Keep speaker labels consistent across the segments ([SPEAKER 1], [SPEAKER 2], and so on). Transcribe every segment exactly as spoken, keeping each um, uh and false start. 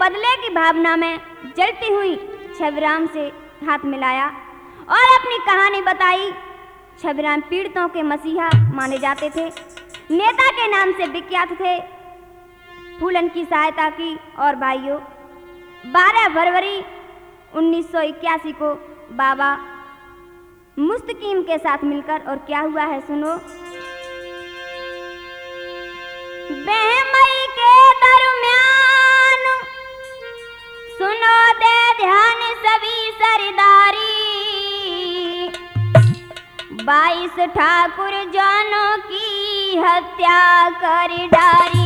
[SPEAKER 1] बदले की भावना में जलती हुई छबीराम से हाथ मिलाया और अपनी कहानी बताई। छबीराम पीड़ितों के मसीहा माने जाते थे, नेता के नाम से विख्यात थे। फूलन की सहायता की और भाइयों, बारह फरवरी उन्नीस सौ इक्यासी को बाबा मुस्तकीम के साथ मिलकर और क्या हुआ है सुनो। बेमई के दरमियान सुनो दे ध्यान सभी सरदारी, बाईस ठाकुर जानों की हत्या कर डारी।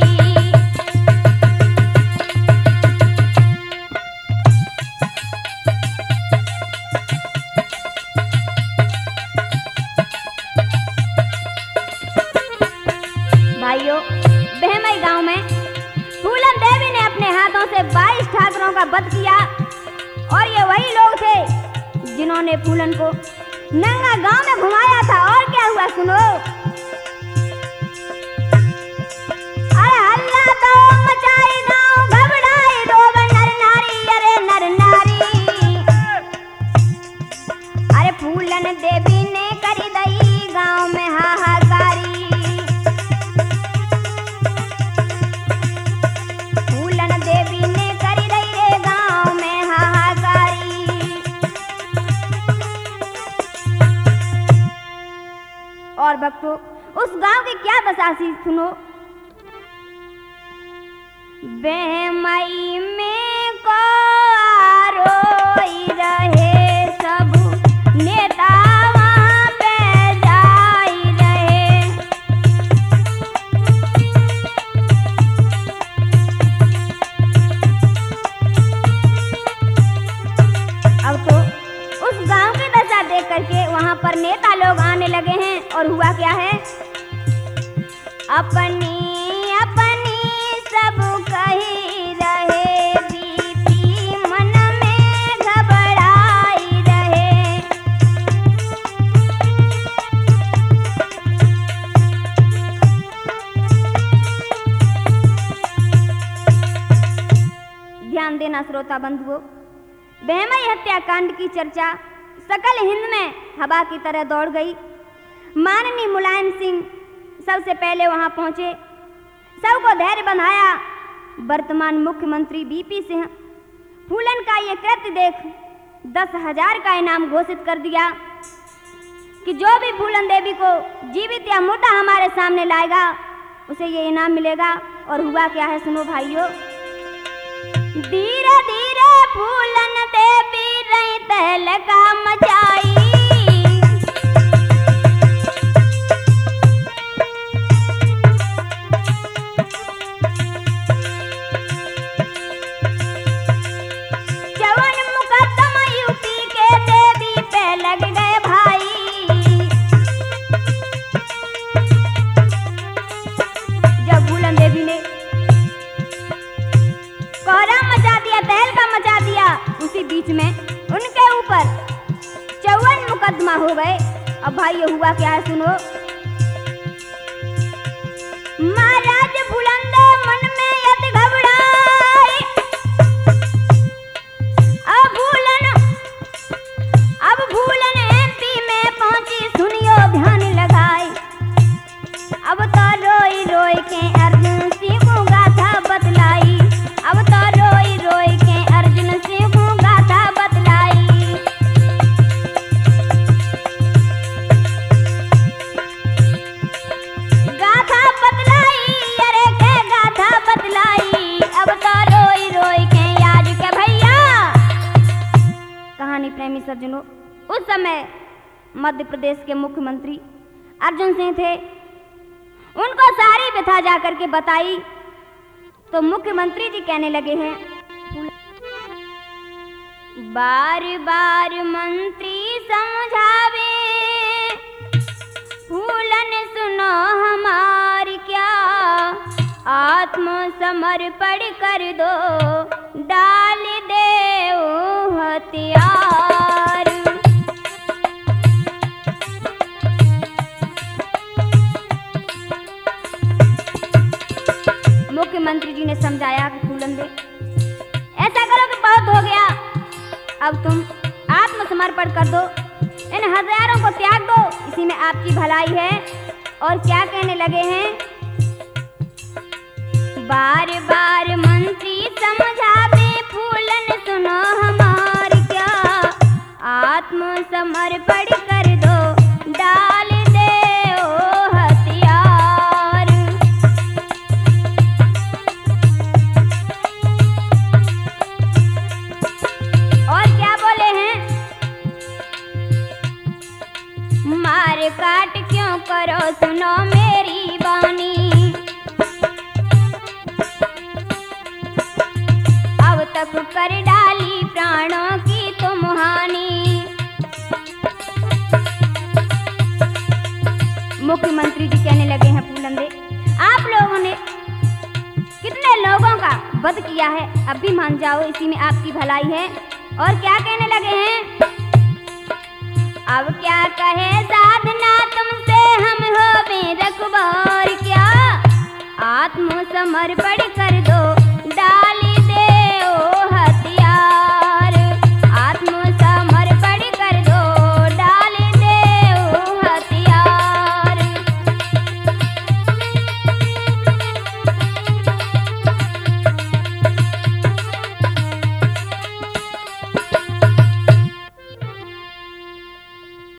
[SPEAKER 1] भाइयों, बहमई गांव में फूलन देवी ने अपने हाथों से बाईस ठाकुरों का वध किया और ये वही लोग थे जिन्होंने फूलन को नंगा गांव में घुमाया था। और क्या हुआ सुनो। अरे हल्ला तो मचाई गांव, घबराई रोब नर नारी, अरे नर नारी। अरे फूलन देवी ने करी दई गांव में हाहाकारी। फूलन देवी ने करी दई रे गांव में हाहाकारी। और भक्तों, उस गांव की क्या दशा थी सुनो। बेमई में को रोई रहे सब नेता वहां पे जाई रहे। अब तो उस गांव की दशा देख करके वहां पर नेता लोग आने लगे हैं। और हुआ क्या है, अपनी अपनी सब कही रहे, बीपी मन में घबराई रहे। ध्यान देना श्रोता बंधुओं, बहमई हत्याकांड की चर्चा सकल हिंद में हवा की तरह दौड़ गई। माननीय मुलायम सिंह सबसे पहले वहां पहुंचे, सबको धैर्य बंधाया। वर्तमान मुख्यमंत्री बीपी सिंह फूलन का ये कृत्य देख दस हजार का इनाम घोषित कर दिया कि जो भी फूलन देवी को जीवित या मुर्दा हमारे सामने लाएगा उसे ये इनाम मिलेगा। और हुआ क्या है सुनो भाइयों। धीरे धीरे फूलन देवी रही तहलका मचाई। चौवन मुकदमा यूपी के देवी पे लग गए भाई। जब फूलन देवी ने कोहरा मचा दिया, तहलका मचा दिया, उसी बीच में उनके ऊपर चौवन मुकदमा हो गए। अब भाई ये हुआ क्या है सुनो। महाराज बुलंद मन में यत घबराए। अब भूलन अब भूलन एमपी में पहुंची, सुनियो ध्यान लगाए। अब तो रोई रोई के अर्जुन सिंह को गाथा बतलाई। अब तो रोई रोई के अर्जुन सिंह को गाथा बतलाई। गाथा बतलाई, अरे के गाथा बतलाई। अब तो रोई रोई के याद के भैया। कहानी प्रेमी सज्जनों, उस समय मध्य प्रदेश के मुख्यमंत्री अर्जुन सिंह थे। उनको सारी व्यथा जा करके बताई तो मुख्यमंत्री जी कहने लगे हैं, बार बार मंत्री समझावे, फूलन सुनो हमारी क्या, आत्मसमर्पण कर दो, डाल दे वो हथियार। मुख्यमंत्री जी ने समझाया कि फूलन दे अब तुम आत्मसमर्पण कर दो, इन हजारों को त्याग दो, इसी में आपकी भलाई है। और क्या कहने लगे हैं? बार बार मंत्री समझावे फूलन सुनो हमार क्या, आत्मसमर्पण कर दो डाल दे ओ हथियार। और क्या बोले हैं? मार काट क्यों करो सुनो मेरी बानी, अब तक कर डाली प्राणों की तुम हानि। मुख्यमंत्री जी कहने लगे हैं फूलन दे, आप लोगों ने कितने लोगों का वध किया है, अब भी मान जाओ, इसी में आपकी भलाई है। और क्या कहने लगे हैं? अब क्या कहे साधना तुमसे हम हो बेरखबार क्या, आत्मसमर्पण